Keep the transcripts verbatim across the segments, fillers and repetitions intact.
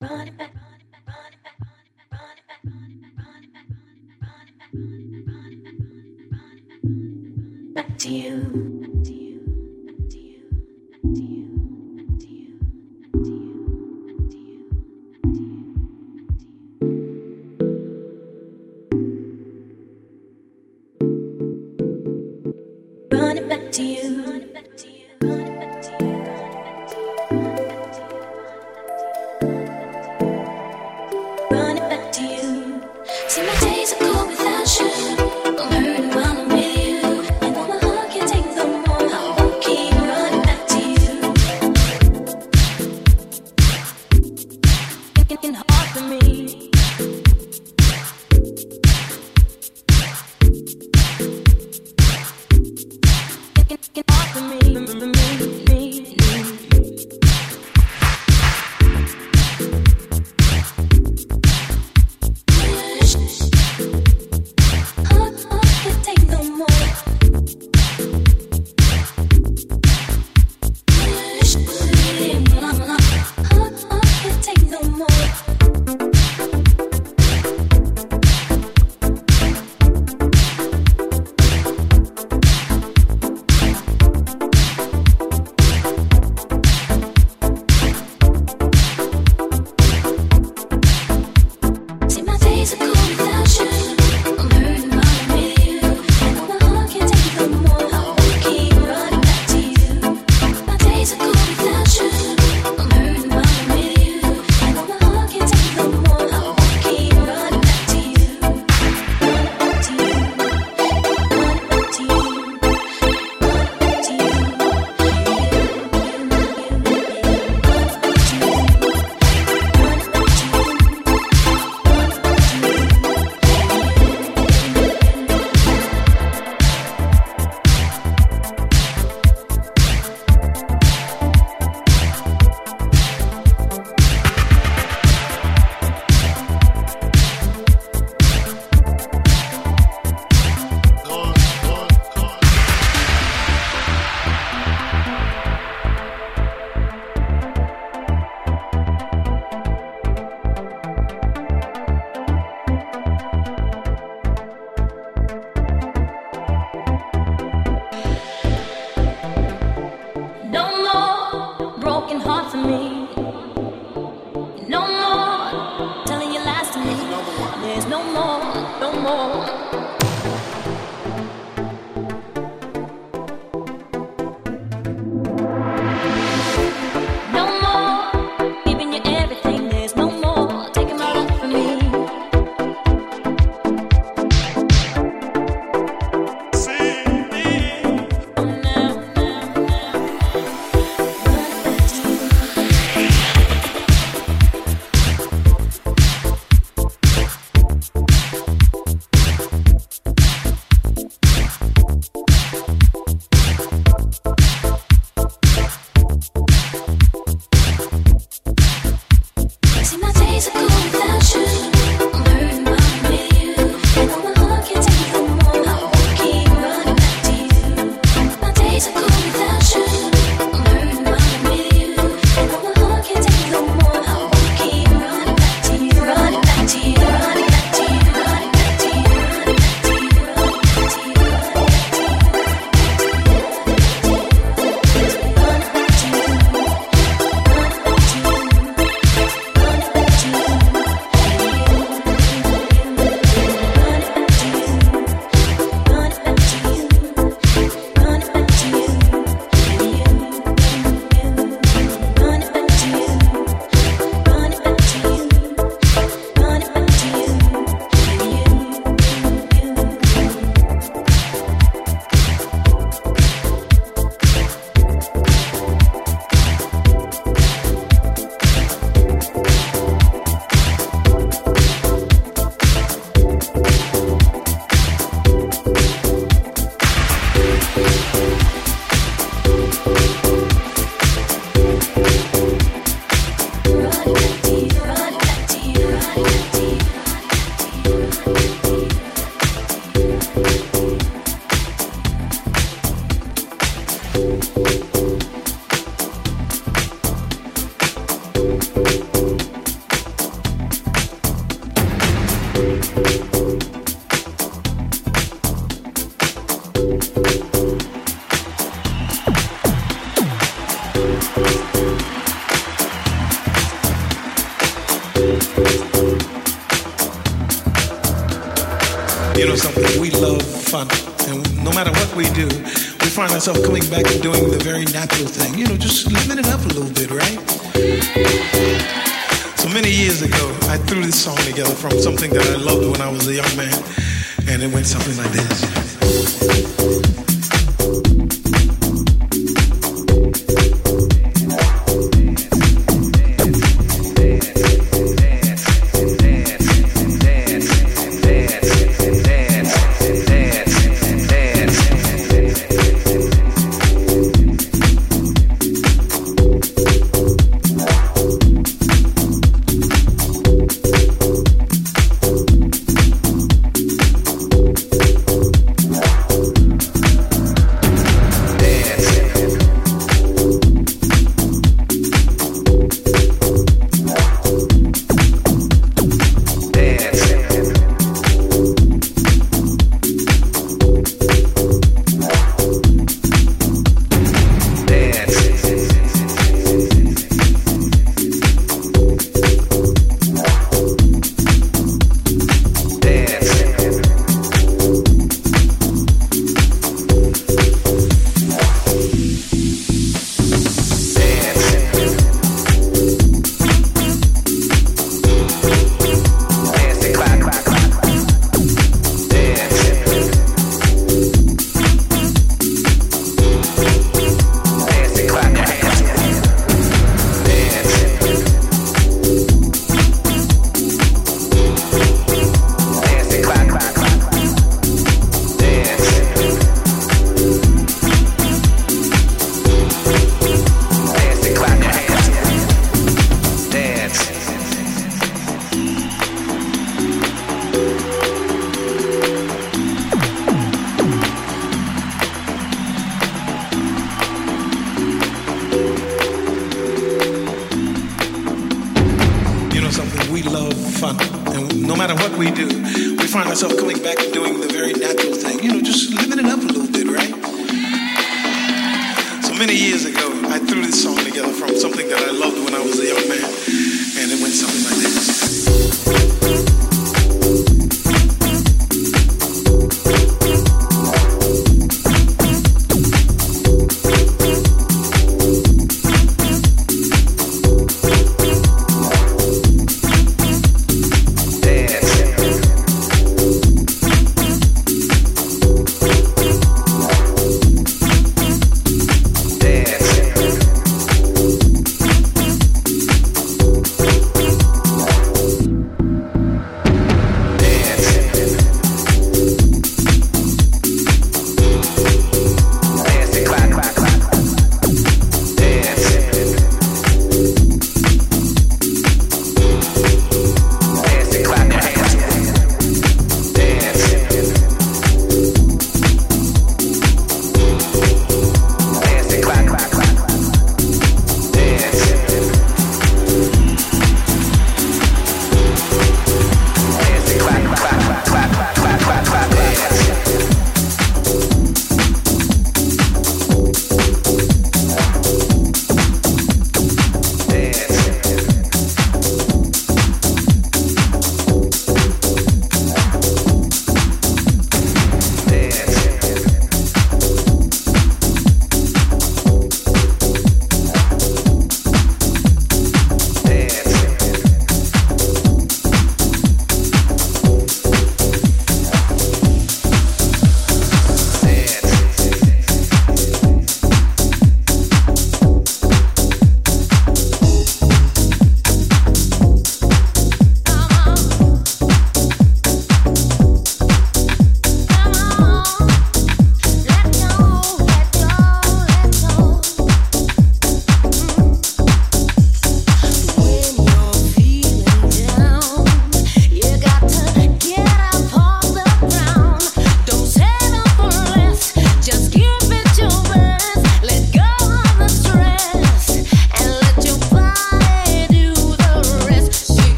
Running back to you. Running back to you. Running back to you. Running back to you. Running back to you. See, my days are cold without you. I'm hurting while I'm with you. And though my heart can't take no more, I won't keep running back to you. Thinking hard for me. Thinking hard for me, for me, me, me. Heart, heart can't take no more. Heart, heart can't take no more. See, my days are cold without you. I'm hurting while I'm with you. And though my heart can't take no more, I won't keep running back to you. My days are cold without you. I'm hurting while I'm with you. And though my heart can't take no more, I won't keep running back to you. Running back to you. Running back to you. Running back to you. No more broken heart for me. No more telling your lies to me. There's no more, no more. No more giving you everything. There's no more taking my love from me. Oh, now, now, now. Running back to you. You know something, we love fun. And no matter what we do, we find ourselves coming back and doing the very natural thing. You know, just living it up a little bit, right? So many years ago, I threw this song together from something that I loved when I was a young man. And it went something like this.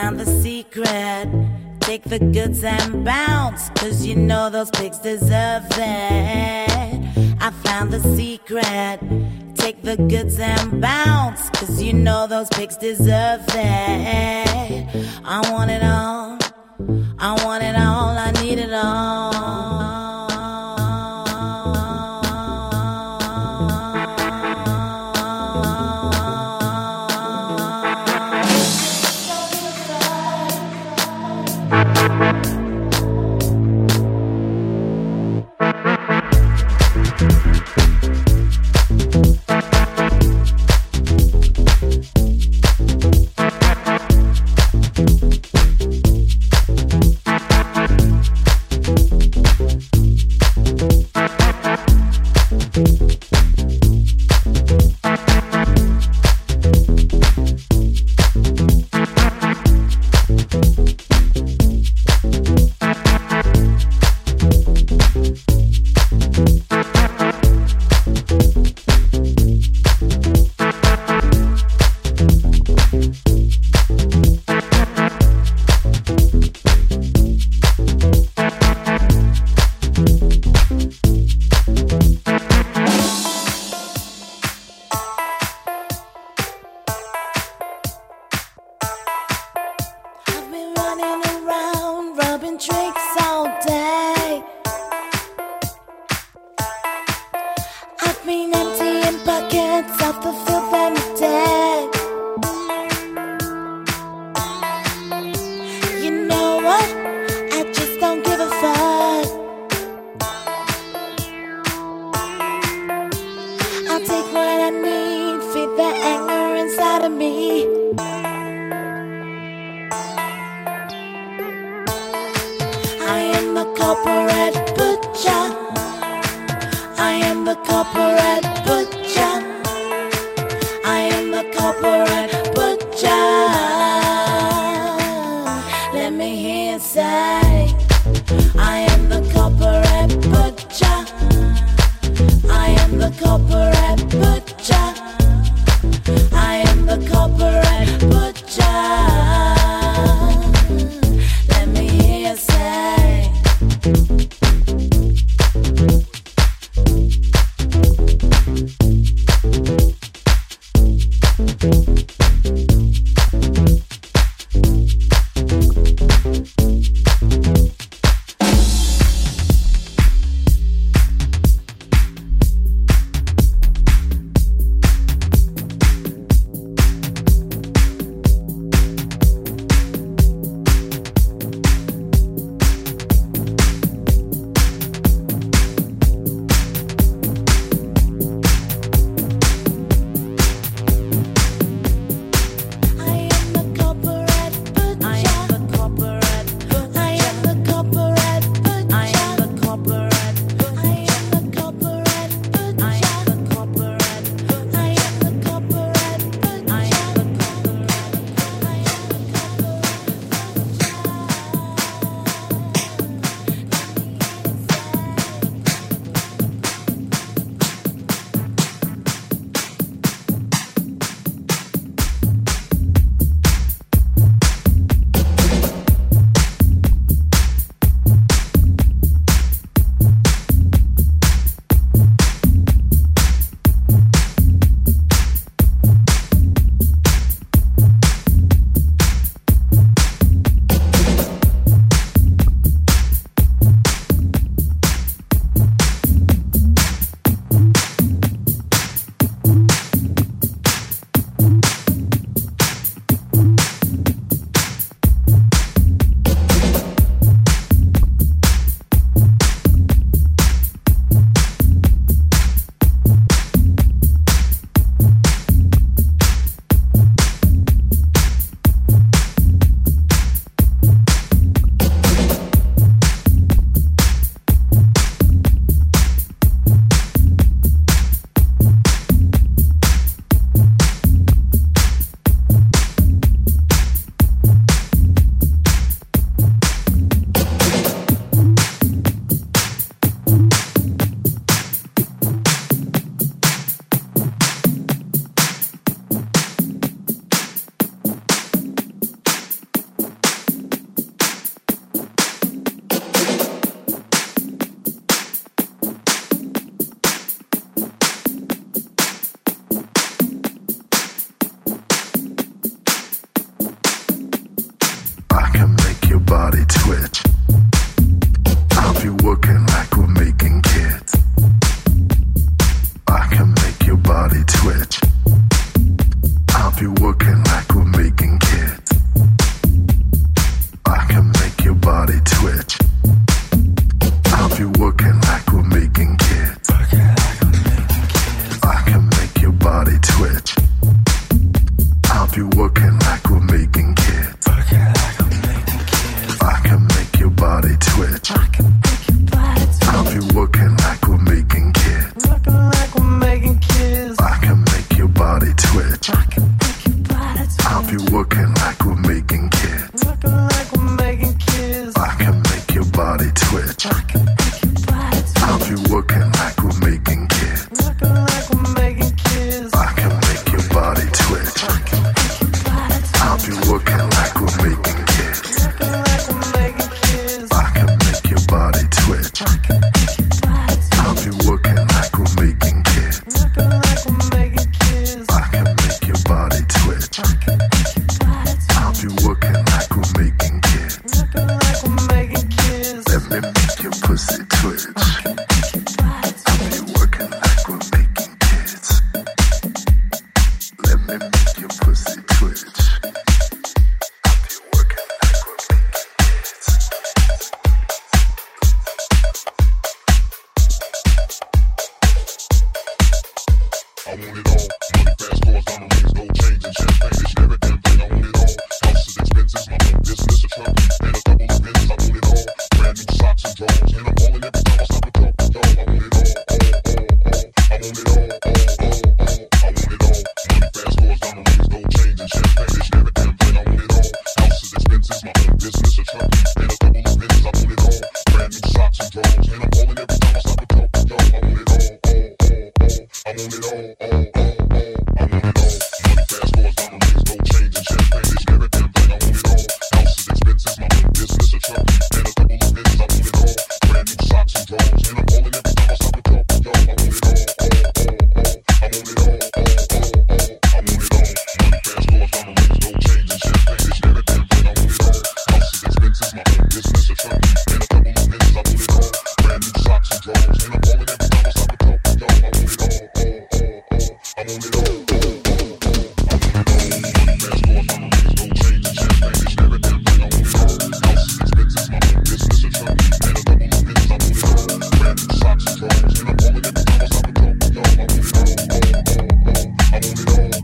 found the secret. Take the goods and bounce, cause you know those pigs deserve it. I found the secret. Take the goods and bounce, cause you know those pigs deserve it. I want it all, I want it all, I need it all. twitch. I'll be working like we're making kids. I can make your body twitch. I'll be working like we're making kids. I can make your body twitch. I'll be working like we're making kids. I can make your body twitch. I'll be working like we're making kids. I can make your body twitch. I'll be working like we're making kids. Let me make your pussy twitch. I'll be working like we're making kids. Let me make your pussy twitch. I'll be working like we're making kids. I want it all. Money, fast cars, diamond rings, gold chains, and champagne. It's every damn thing. I want it all. Houses, expenses, my own business, a truck, and a couple of pins. I want it all. Brand new socks and drawers, and I'm balling every time I stop and talk. Yo, I want it all, all, all, all. I want it all, all, all, all. I want it all. Money, fast cars, diamond rings, gold chains, and champagne. It's every damn thing. I want it all. Houses, expenses, my own business, a truck, and a couple of pins. I want it all. Brand new socks and drawers, and I'm balling every time I stop and talk. Yo, I want it all, all, all, all. I want it all, all, all, all. I want it all. Money, fast cars, diamond rings, gold chains, and champagne. It's every damn thing. I want it all. Houses, expenses, my own business, a truck, and a couple of pins. I want it all. Brand new socks and drawers, and I'm balling every time I stop and talk. Yo, I want it all, all, all, all. I want it all, all, all, all. I want it all. Money, fast cars, diamond rings, gold chains, and champagne. It's every damn thing. I want it all. Houses, expenses, my own business, a truck, and a couple of pins. I want it all. Brand new socks and drawers, and I'm balling every time I stop and talk. Yo, I want it all, all, all, all. I want it all, all, all, all. I want it all. Money, fast cars, diamond rings, gold chains, and champagne. It's every damn thing. I want it all. Houses, expenses, my own business, a truck, and a couple of pins. I want it all. Brand new socks and drawers, and I'm balling every time I stop and talk. Yo, I want it all, all, all, all. I want it all, all, all, all. I want it all. Money,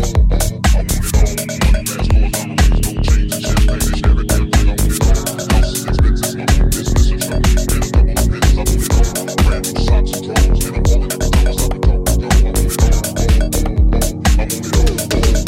fast cars, diamond rings, gold chains, and champagne. It's every damn thing. I want it all. Houses, expenses, my own business, a truck, and a couple of pins. I want it all. Brand new socks and drawers, and I'm balling every time I stop and talk. Yo, I want it all, all, all, all. I want it all, all, all, all.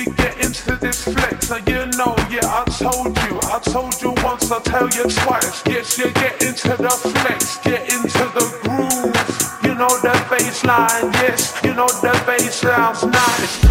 we get into this flex. And you know, yeah, I told you, I told you once, I'll tell you twice. Yes, you get into the flex, get into the groove. You know the bass line, yes, you know the bass sounds nice.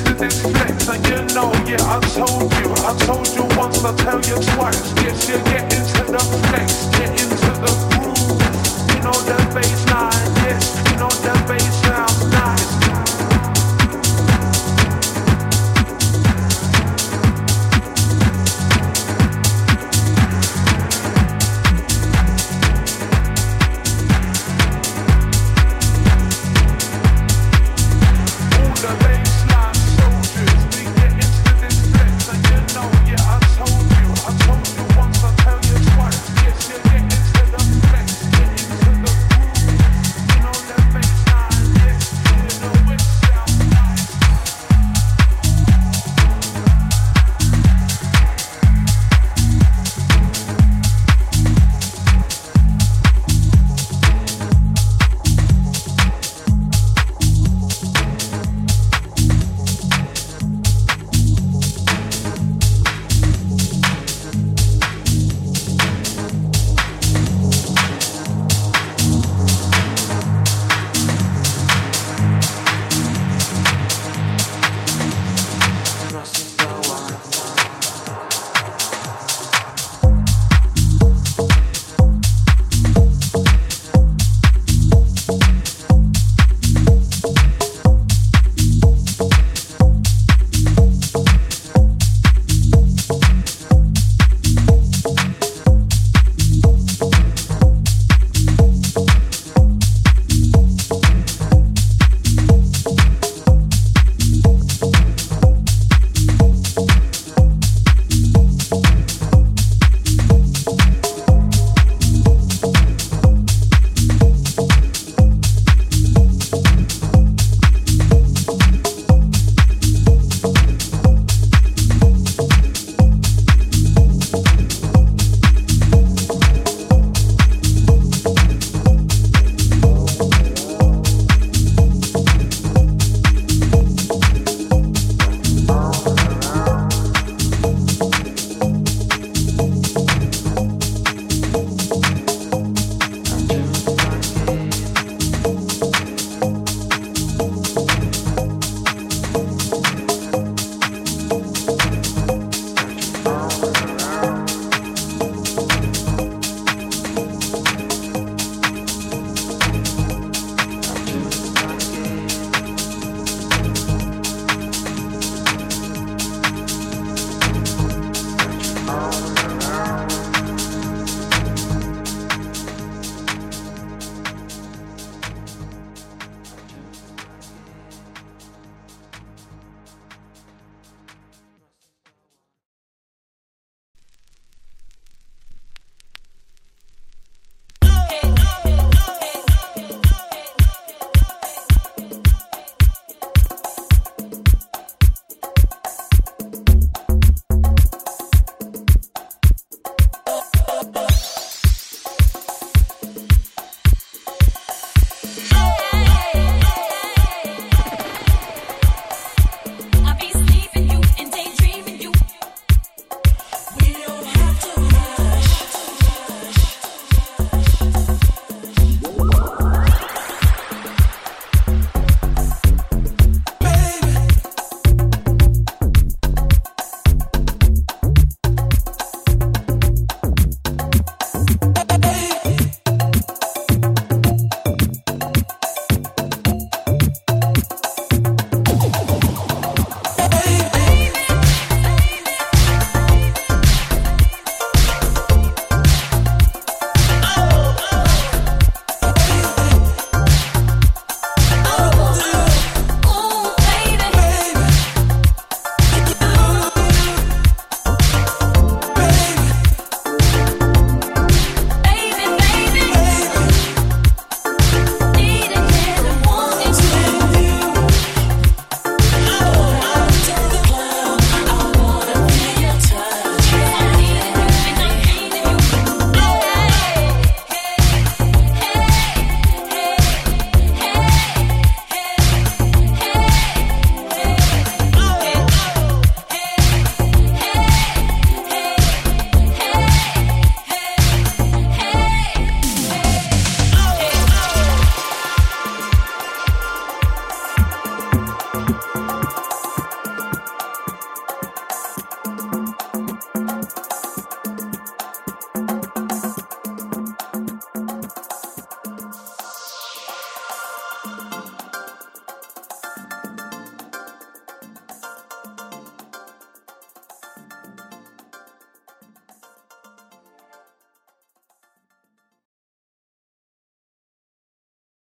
I told you, I told you once, I'll tell you twice. Yes, you get